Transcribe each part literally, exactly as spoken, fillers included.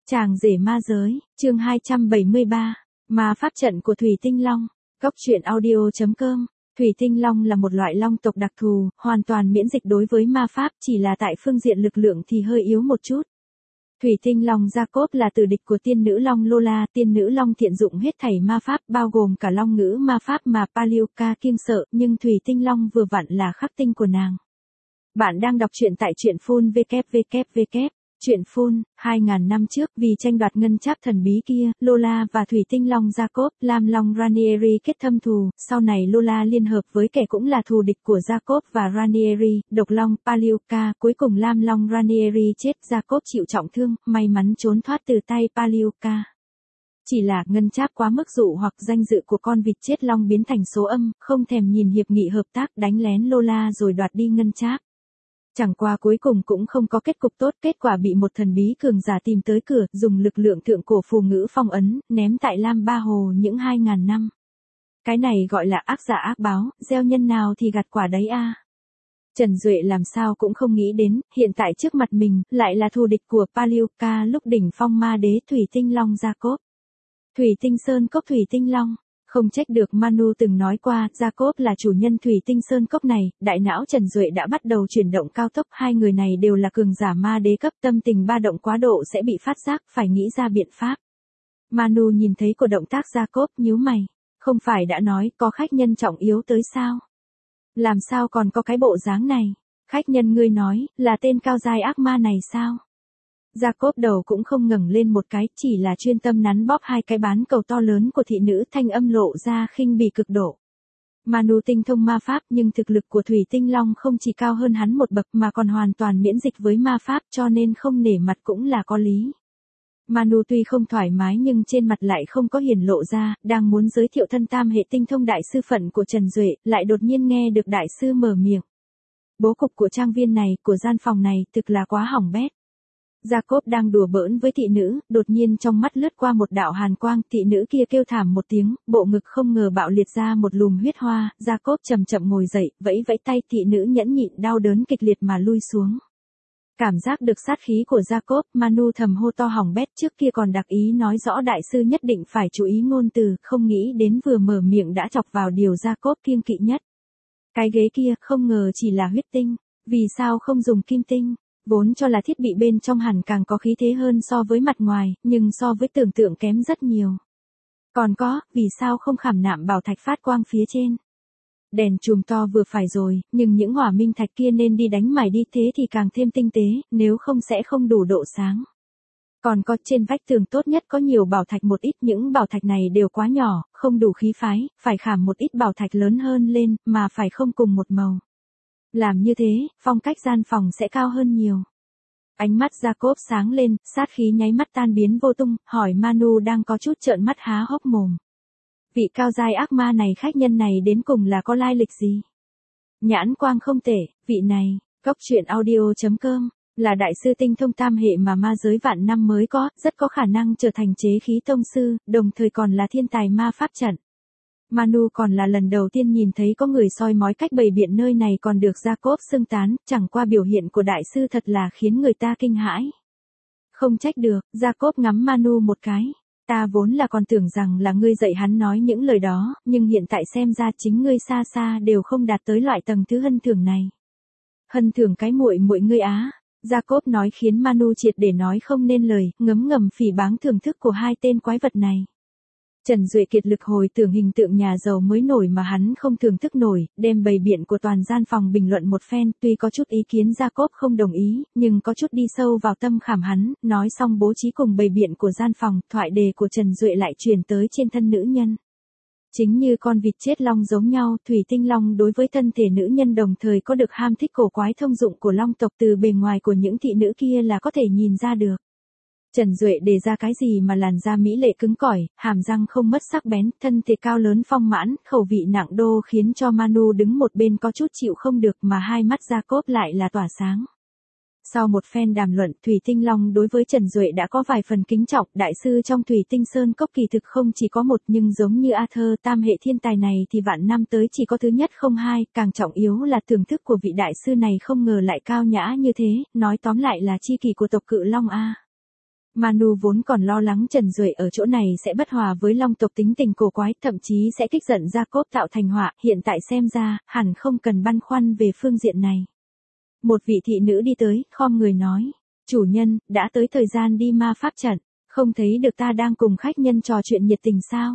Chàng rể ma giới, chương hai trăm bảy mươi ba, ma pháp trận của Thủy Tinh Long, góc truyện audio chấm com. Thủy Tinh Long là một loại long tộc đặc thù, hoàn toàn miễn dịch đối với ma pháp, chỉ là tại phương diện lực lượng thì hơi yếu một chút. Thủy Tinh Long Jacob là tử địch của tiên nữ long Lola, tiên nữ long thiện dụng hết thảy ma pháp, bao gồm cả long ngữ ma pháp mà Palioka kiêng sợ, nhưng Thủy Tinh Long vừa vặn là khắc tinh của nàng. Bạn đang đọc truyện tại truyện phun vê vê vê. Chuyện phun, hai ngàn năm trước vì tranh đoạt ngân tráp thần bí kia, Lola và Thủy Tinh Long Jacob, Lam Long Ranieri kết thâm thù, sau này Lola liên hợp với kẻ cũng là thù địch của Jacob và Ranieri, độc long Palioka, cuối cùng Lam Long Ranieri chết, Jacob chịu trọng thương, may mắn trốn thoát từ tay Palioka. Chỉ là ngân tráp quá mức dụ hoặc danh dự của con vịt chết long biến thành số âm, không thèm nhìn hiệp nghị hợp tác đánh lén Lola rồi đoạt đi ngân tráp. Chẳng qua cuối cùng cũng không có kết cục tốt, kết quả bị một thần bí cường giả tìm tới cửa, dùng lực lượng thượng cổ phù ngữ phong ấn, ném tại Lam Ba Hồ những hai ngàn năm. Cái này gọi là ác giả ác báo, gieo nhân nào thì gặt quả đấy a. À. Trần Duệ làm sao cũng không nghĩ đến, hiện tại trước mặt mình, lại là thù địch của Palioka lúc đỉnh phong ma đế Thủy Tinh Long Jacob. Thủy Tinh Sơn Cốc Thủy Tinh Long. Không trách được Manu từng nói qua, Jacob là chủ nhân Thủy Tinh Sơn Cốc này, đại não Trần Duệ đã bắt đầu chuyển động cao tốc, hai người này đều là cường giả ma đế cấp, tâm tình ba động quá độ sẽ bị phát giác, phải nghĩ ra biện pháp. Manu nhìn thấy của động tác Jacob, nhíu mày, không phải đã nói có khách nhân trọng yếu tới sao? Làm sao còn có cái bộ dáng này? Khách nhân ngươi nói, là tên cao giai ác ma này sao? Jacob đầu cũng không ngẩng lên một cái, chỉ là chuyên tâm nắn bóp hai cái bán cầu to lớn của thị nữ, thanh âm lộ ra khinh bỉ cực độ. Manu tinh thông ma pháp nhưng thực lực của Thủy Tinh Long không chỉ cao hơn hắn một bậc mà còn hoàn toàn miễn dịch với ma pháp, cho nên không nể mặt cũng là có lý. Manu tuy không thoải mái nhưng trên mặt lại không có hiển lộ ra, đang muốn giới thiệu thân tam hệ tinh thông đại sư phận của Trần Duệ, lại đột nhiên nghe được đại sư mở miệng. Bố cục của trang viên này, của gian phòng này, thực là quá hỏng bét. Jacob đang đùa bỡn với thị nữ, đột nhiên trong mắt lướt qua một đạo hàn quang, thị nữ kia kêu thảm một tiếng, bộ ngực không ngờ bạo liệt ra một lùm huyết hoa, Jacob chậm chậm ngồi dậy, vẫy vẫy tay, thị nữ nhẫn nhịn đau đớn kịch liệt mà lui xuống. Cảm giác được sát khí của Jacob, Manu thầm hô to hỏng bét, trước kia còn đặc ý nói rõ đại sư nhất định phải chú ý ngôn từ, không nghĩ đến vừa mở miệng đã chọc vào điều Jacob kiêng kỵ nhất. Cái ghế kia, không ngờ chỉ là huyết tinh, vì sao không dùng kim tinh? Vốn cho là thiết bị bên trong hẳn càng có khí thế hơn so với mặt ngoài, nhưng so với tưởng tượng kém rất nhiều. Còn có, vì sao không khảm nạm bảo thạch phát quang phía trên? Đèn chùm to vừa phải rồi, nhưng những hỏa minh thạch kia nên đi đánh mài đi, thế thì càng thêm tinh tế, nếu không sẽ không đủ độ sáng. Còn có trên vách tường tốt nhất có nhiều bảo thạch một ít, những bảo thạch này đều quá nhỏ, không đủ khí phái, phải khảm một ít bảo thạch lớn hơn lên, mà phải không cùng một màu. Làm như thế, phong cách gian phòng sẽ cao hơn nhiều. Ánh mắt Jacob sáng lên, sát khí nháy mắt tan biến vô tung, hỏi Manu đang có chút trợn mắt há hốc mồm. Vị cao giai ác ma này, khách nhân này đến cùng là có lai lịch gì? Nhãn quang không tệ, vị này, góc truyện audio chấm com, là đại sư tinh thông tam hệ mà ma giới vạn năm mới có, rất có khả năng trở thành chế khí tông sư, đồng thời còn là thiên tài ma pháp trận. Manu còn là lần đầu tiên nhìn thấy có người soi mói cách bày biện nơi này còn được Jacob xưng tán, chẳng qua biểu hiện của đại sư thật là khiến người ta kinh hãi. Không trách được, Jacob ngắm Manu một cái. Ta vốn là còn tưởng rằng là ngươi dạy hắn nói những lời đó, nhưng hiện tại xem ra chính ngươi xa xa đều không đạt tới loại tầng thứ hân thưởng này. Hân thưởng cái muội muội ngươi á. Jacob nói khiến Manu triệt để nói không nên lời, ngấm ngầm phỉ báng thưởng thức của hai tên quái vật này. Trần Duệ kiệt lực hồi tưởng hình tượng nhà giàu mới nổi mà hắn không thưởng thức nổi, đem bày biện của toàn gian phòng bình luận một phen, tuy có chút ý kiến Jacob không đồng ý, nhưng có chút đi sâu vào tâm khảm hắn, nói xong bố trí cùng bày biện của gian phòng, thoại đề của Trần Duệ lại truyền tới trên thân nữ nhân. Chính như con vịt chết long giống nhau, Thủy Tinh Long đối với thân thể nữ nhân đồng thời có được ham thích cổ quái thông dụng của long tộc, từ bề ngoài của những thị nữ kia là có thể nhìn ra được. Trần Duệ đề ra cái gì mà làn da mỹ lệ cứng cỏi, hàm răng không mất sắc bén, thân thể cao lớn phong mãn, khẩu vị nặng đô khiến cho Manu đứng một bên có chút chịu không được mà hai mắt Jacob lại là tỏa sáng. Sau một phen đàm luận, Thủy Tinh Long đối với Trần Duệ đã có vài phần kính trọng, đại sư trong Thủy Tinh Sơn Cốc kỳ thực không chỉ có một nhưng giống như Arthur tam hệ thiên tài này thì vạn năm tới chỉ có thứ nhất không hai, càng trọng yếu là thưởng thức của vị đại sư này không ngờ lại cao nhã như thế, nói tóm lại là chi kỷ của tộc Cự Long a. Manu vốn còn lo lắng Trần Duệ ở chỗ này sẽ bất hòa với Long tộc tính tình cổ quái, thậm chí sẽ kích giận Jacob tạo thành họa, hiện tại xem ra, hẳn không cần băn khoăn về phương diện này. Một vị thị nữ đi tới, khom người nói, chủ nhân, đã tới thời gian đi ma pháp trận, không thấy được ta đang cùng khách nhân trò chuyện nhiệt tình sao?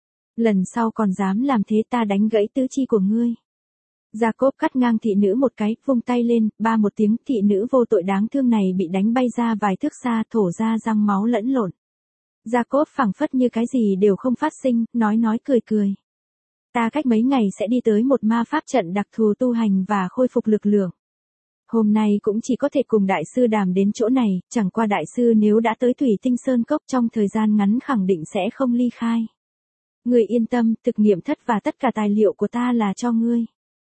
Lần sau còn dám làm thế ta đánh gãy tứ chi của ngươi. Jacob cắt ngang thị nữ một cái, vung tay lên, ba một tiếng, thị nữ vô tội đáng thương này bị đánh bay ra vài thước xa, thổ ra răng máu lẫn lộn. Jacob phảng phất như cái gì đều không phát sinh, nói nói cười cười. Ta cách mấy ngày sẽ đi tới một ma pháp trận đặc thù tu hành và khôi phục lực lượng. Hôm nay cũng chỉ có thể cùng đại sư Đàm đến chỗ này, chẳng qua đại sư nếu đã tới Thủy Tinh Sơn Cốc trong thời gian ngắn khẳng định sẽ không ly khai. Ngươi yên tâm, thực nghiệm thất và tất cả tài liệu của ta là cho ngươi.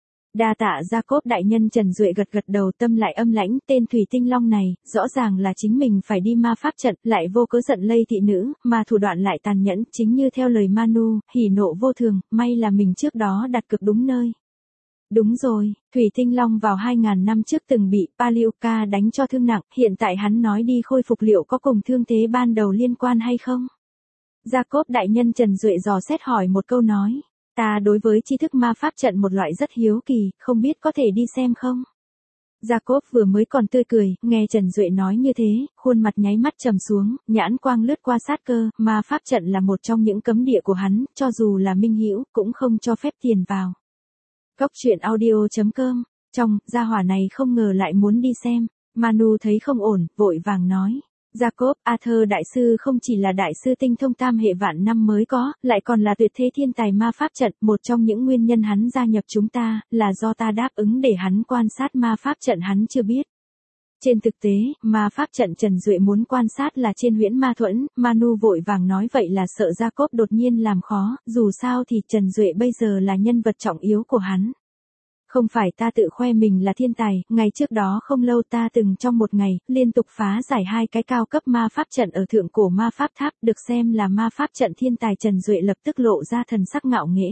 Đa tạ Jacob đại nhân. Trần Duệ gật gật đầu, tâm lại âm lãnh, tên Thủy Tinh Long này, rõ ràng là chính mình phải đi ma pháp trận, lại vô cớ giận lây thị nữ, mà thủ đoạn lại tàn nhẫn, chính như theo lời Manu, hỉ nộ vô thường, may là mình trước đó đặt cược đúng nơi. Đúng rồi, Thủy Tinh Long vào hai nghìn năm trước từng bị Palioka đánh cho thương nặng, hiện tại hắn nói đi khôi phục liệu có cùng thương thế ban đầu liên quan hay không? Jacob đại nhân. Trần Duệ dò xét hỏi một câu nói. Ta đối với tri thức ma pháp trận một loại rất hiếu kỳ, không biết có thể đi xem không? Jacob vừa mới còn tươi cười, nghe Trần Duệ nói như thế, khuôn mặt nháy mắt trầm xuống, nhãn quang lướt qua sát cơ, ma pháp trận là một trong những cấm địa của hắn, cho dù là minh hữu cũng không cho phép tiền vào. Góc truyện audio chấm com, trong, gia hỏa này không ngờ lại muốn đi xem, Manu thấy không ổn, vội vàng nói. Jacob, Arthur đại sư không chỉ là đại sư tinh thông tam hệ vạn năm mới có, lại còn là tuyệt thế thiên tài ma pháp trận, một trong những nguyên nhân hắn gia nhập chúng ta, là do ta đáp ứng để hắn quan sát ma pháp trận hắn chưa biết. Trên thực tế, ma pháp trận Trần Duệ muốn quan sát là trên huyễn ma thuẫn, Manu vội vàng nói vậy là sợ Jacob đột nhiên làm khó, dù sao thì Trần Duệ bây giờ là nhân vật trọng yếu của hắn. Không phải ta tự khoe mình là thiên tài, ngày trước đó không lâu ta từng trong một ngày, liên tục phá giải hai cái cao cấp ma pháp trận ở thượng cổ ma pháp tháp, được xem là ma pháp trận thiên tài. Trần Duệ lập tức lộ ra thần sắc ngạo nghễ.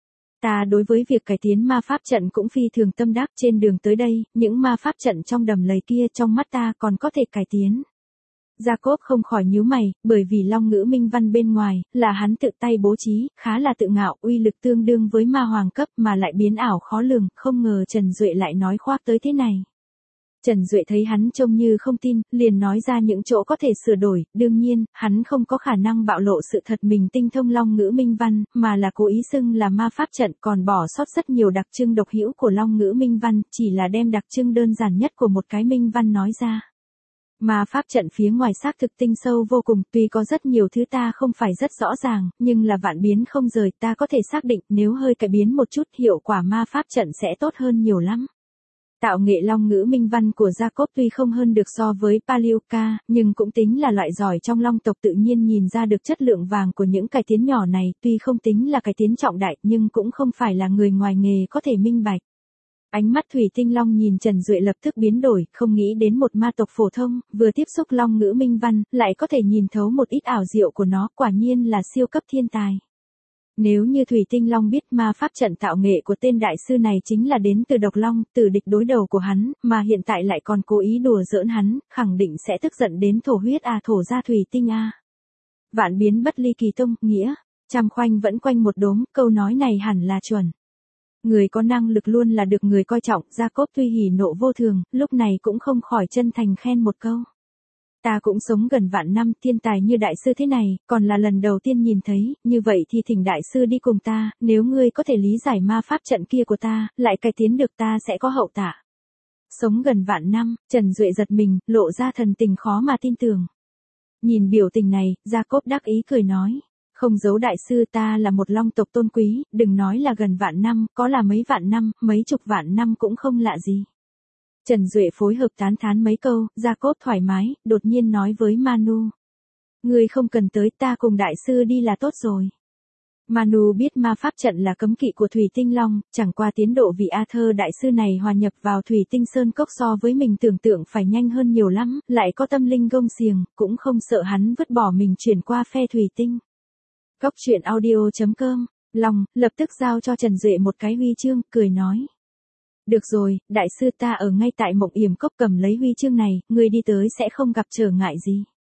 Ta đối với việc cải tiến ma pháp trận cũng phi thường tâm đắc. Trên đường tới đây, những ma pháp trận trong đầm lầy kia trong mắt ta còn có thể cải tiến. Jacob không khỏi nhíu mày, bởi vì long ngữ minh văn bên ngoài, là hắn tự tay bố trí, khá là tự ngạo, uy lực tương đương với ma hoàng cấp mà lại biến ảo khó lường, không ngờ Trần Duệ lại nói khoác tới thế này. Trần Duệ thấy hắn trông như không tin, liền nói ra những chỗ có thể sửa đổi, đương nhiên, hắn không có khả năng bạo lộ sự thật mình tinh thông long ngữ minh văn, mà là cố ý xưng là ma pháp trận, còn bỏ sót rất nhiều đặc trưng độc hữu của long ngữ minh văn, chỉ là đem đặc trưng đơn giản nhất của một cái minh văn nói ra. Ma pháp trận phía ngoài xác thực tinh sâu vô cùng, tuy có rất nhiều thứ ta không phải rất rõ ràng, nhưng là vạn biến không rời, ta có thể xác định nếu hơi cải biến một chút hiệu quả ma pháp trận sẽ tốt hơn nhiều lắm. Tạo nghệ long ngữ minh văn của Jacob tuy không hơn được so với Palioka, nhưng cũng tính là loại giỏi trong long tộc, tự nhiên nhìn ra được chất lượng vàng của những cải tiến nhỏ này, tuy không tính là cải tiến trọng đại, nhưng cũng không phải là người ngoài nghề có thể minh bạch. Ánh mắt Thủy Tinh Long nhìn Trần Duệ lập tức biến đổi, không nghĩ đến một ma tộc phổ thông, vừa tiếp xúc long ngữ minh văn, lại có thể nhìn thấu một ít ảo diệu của nó, quả nhiên là siêu cấp thiên tài. Nếu như Thủy Tinh Long biết ma pháp trận tạo nghệ của tên đại sư này chính là đến từ độc long, từ địch đối đầu của hắn, mà hiện tại lại còn cố ý đùa giỡn hắn, khẳng định sẽ tức giận đến thổ huyết à, thổ ra Thủy Tinh a. Vạn biến bất ly kỳ tông, nghĩa, trăm khoanh vẫn quanh một đốm, câu nói này hẳn là chuẩn. Người có năng lực luôn là được người coi trọng, Jacob tuy hỉ nộ vô thường, lúc này cũng không khỏi chân thành khen một câu. Ta cũng sống gần vạn năm, thiên tài như đại sư thế này, còn là lần đầu tiên nhìn thấy, như vậy thì thỉnh đại sư đi cùng ta, nếu ngươi có thể lý giải ma pháp trận kia của ta, lại cải tiến được ta sẽ có hậu tạ. Sống gần vạn năm, Trần Duệ giật mình, lộ ra thần tình khó mà tin tưởng. Nhìn biểu tình này, Jacob đắc ý cười nói. Không giấu đại sư, ta là một long tộc tôn quý, đừng nói là gần vạn năm, có là mấy vạn năm, mấy chục vạn năm cũng không lạ gì. Trần Duệ phối hợp tán thán mấy câu, Jacob thoải mái, đột nhiên nói với Manu. Ngươi không cần tới, ta cùng đại sư đi là tốt rồi. Manu biết ma pháp trận là cấm kỵ của Thủy Tinh Long, chẳng qua tiến độ vị Arthur đại sư này hòa nhập vào Thủy Tinh Sơn Cốc so với mình tưởng tượng phải nhanh hơn nhiều lắm, lại có tâm linh gông xiềng, cũng không sợ hắn vứt bỏ mình chuyển qua phe Thủy Tinh. Góc truyện audio chấm com, Long, lập tức giao cho Trần Duệ một cái huy chương, cười nói. Được rồi, đại sư, ta ở ngay tại Mộng Yểm Cốc cầm lấy huy chương này, người đi tới sẽ không gặp trở ngại gì.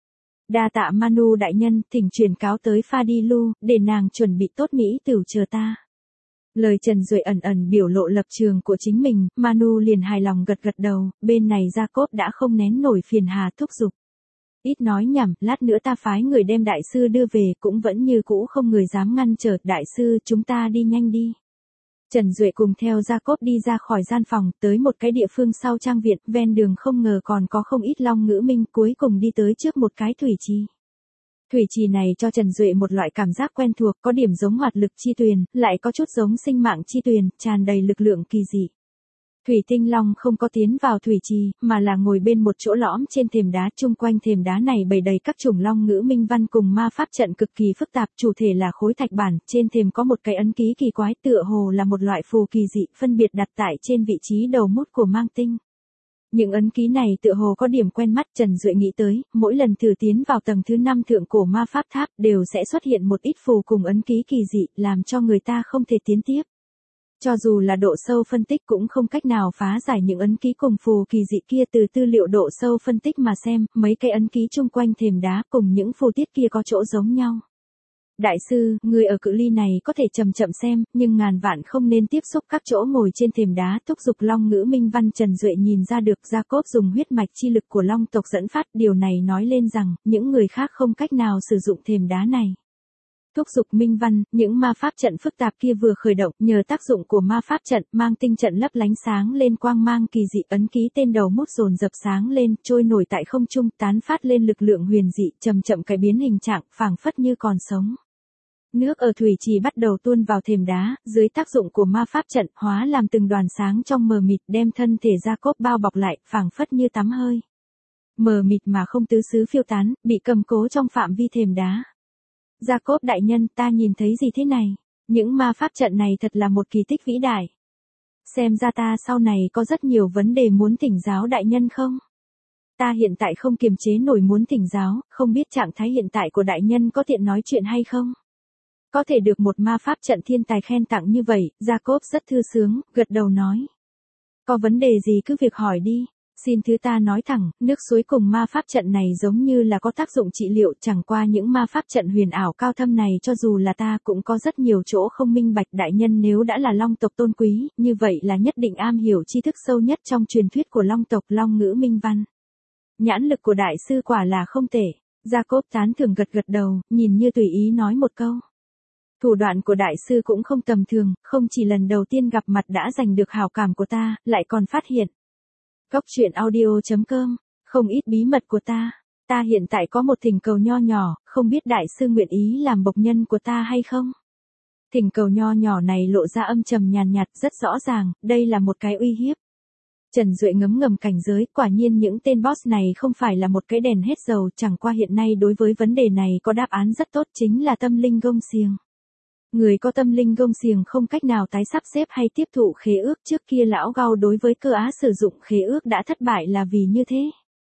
Đa tạ Manu đại nhân, thỉnh truyền cáo tới Fadilu, để nàng chuẩn bị tốt mỹ tửu chờ ta. Lời Trần Duệ ẩn ẩn biểu lộ lập trường của chính mình, Manu liền hài lòng gật gật đầu, bên này Jacob đã không nén nổi phiền hà thúc giục. Ít nói nhảm, lát nữa ta phái người đem đại sư đưa về, cũng vẫn như cũ không người dám ngăn trở, đại sư chúng ta đi nhanh đi. Trần Duệ cùng theo Jacob đi ra khỏi gian phòng, tới một cái địa phương sau trang viện, ven đường không ngờ còn có không ít long ngữ minh, cuối cùng đi tới trước một cái thủy trì. Thủy trì này cho Trần Duệ một loại cảm giác quen thuộc, có điểm giống hoạt lực chi tuyền, lại có chút giống sinh mạng chi tuyền, tràn đầy lực lượng kỳ dị. Thủy Tinh Long không có tiến vào thủy trì, mà là ngồi bên một chỗ lõm trên thềm đá, chung quanh thềm đá này bày đầy các chủng long ngữ minh văn cùng ma pháp trận cực kỳ phức tạp, chủ thể là khối thạch bản, trên thềm có một cái ấn ký kỳ quái, tựa hồ là một loại phù kỳ dị, phân biệt đặt tại trên vị trí đầu mút của mang tinh. Những ấn ký này tựa hồ có điểm quen mắt, Trần Duệ nghĩ tới, mỗi lần thử tiến vào tầng thứ năm thượng cổ ma pháp tháp đều sẽ xuất hiện một ít phù cùng ấn ký kỳ dị, làm cho người ta không thể tiến tiếp. Cho dù là độ sâu phân tích cũng không cách nào phá giải những ấn ký cùng phù kỳ dị kia, từ tư liệu độ sâu phân tích mà xem, mấy cái ấn ký chung quanh thềm đá cùng những phù tiết kia có chỗ giống nhau. Đại sư, người ở cự ly này có thể chậm chậm xem, nhưng ngàn vạn không nên tiếp xúc các chỗ ngồi trên thềm đá, thúc giục long ngữ minh văn. Trần Duệ nhìn ra được Jacob dùng huyết mạch chi lực của long tộc dẫn phát, điều này nói lên rằng, những người khác không cách nào sử dụng thềm đá này. Thúc giục minh văn, những ma pháp trận phức tạp kia vừa khởi động, nhờ tác dụng của ma pháp trận, mang tinh trận lấp lánh sáng lên quang mang kỳ dị, ấn ký tên đầu mút dồn dập sáng lên, trôi nổi tại không trung, tán phát lên lực lượng huyền dị, chậm chậm cải biến hình trạng, phảng phất như còn sống. Nước ở thủy trì bắt đầu tuôn vào thềm đá, dưới tác dụng của ma pháp trận, hóa làm từng đoàn sáng trong mờ mịt, đem thân thể Jacob bao bọc lại, phảng phất như tắm hơi. Mờ mịt mà không tứ xứ phiêu tán, bị cầm cố trong phạm vi thềm đá. Jacob đại nhân, ta nhìn thấy gì thế này? Những ma pháp trận này thật là một kỳ tích vĩ đại. Xem ra ta sau này có rất nhiều vấn đề muốn thỉnh giáo đại nhân không? Ta hiện tại không kiềm chế nổi muốn thỉnh giáo, không biết trạng thái hiện tại của đại nhân có tiện nói chuyện hay không? Có thể được một ma pháp trận thiên tài khen tặng như vậy, Jacob rất thư sướng, gật đầu nói. Có vấn đề gì cứ việc hỏi đi. Xin thứ ta nói thẳng, nước suối cùng ma pháp trận này giống như là có tác dụng trị liệu, chẳng qua những ma pháp trận huyền ảo cao thâm này cho dù là ta cũng có rất nhiều chỗ không minh bạch. Đại nhân nếu đã là long tộc tôn quý, như vậy là nhất định am hiểu tri thức sâu nhất trong truyền thuyết của long tộc, long ngữ minh văn. Nhãn lực của đại sư quả là không tệ. Jacob tán thưởng gật gật đầu, nhìn như tùy ý nói một câu. Thủ đoạn của đại sư cũng không tầm thường, không chỉ lần đầu tiên gặp mặt đã giành được hảo cảm của ta, lại còn phát hiện. Góc truyện audio chấm com, không ít bí mật của ta. Ta hiện tại có một thỉnh cầu nho nhỏ, không biết đại sư nguyện ý làm bộc nhân của ta hay không? Thỉnh cầu nho nhỏ này lộ ra âm trầm nhàn nhạt, rất rõ ràng, đây là một cái uy hiếp. Trần Duệ ngấm ngầm cảnh giới, quả nhiên những tên boss này không phải là một cái đèn hết dầu, chẳng qua hiện nay đối với vấn đề này có đáp án rất tốt, chính là tâm linh gông xiềng. Người có tâm linh gông xiềng không cách nào tái sắp xếp hay tiếp thụ khế ước, trước kia lão Gao đối với cơ á sử dụng khế ước đã thất bại là vì như thế.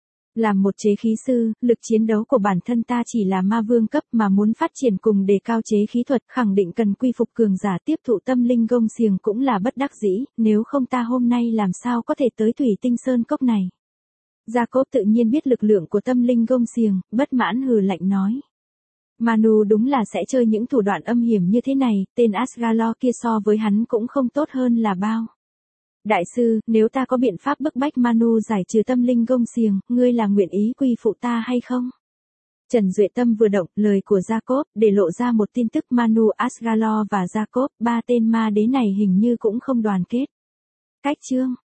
Làm một chế khí sư, lực chiến đấu của bản thân ta chỉ là ma vương cấp, mà muốn phát triển cùng đề cao chế khí thuật, khẳng định cần quy phục cường giả, tiếp thụ tâm linh gông xiềng cũng là bất đắc dĩ, nếu không ta hôm nay làm sao có thể tới Thủy Tinh Sơn cốc này. Jacob tự nhiên biết lực lượng của tâm linh gông xiềng, bất mãn hừ lạnh nói. Manu đúng là sẽ chơi những thủ đoạn âm hiểm như thế này, tên Asgalo kia so với hắn cũng không tốt hơn là bao. Đại sư, nếu ta có biện pháp bức bách Manu giải trừ tâm linh gông xiềng, ngươi là nguyện ý quy phụ ta hay không? Trần Duệ tâm vừa động, lời của Jacob, để lộ ra một tin tức. Manu, Asgalo và Jacob, ba tên ma đế này hình như cũng không đoàn kết. Cách chương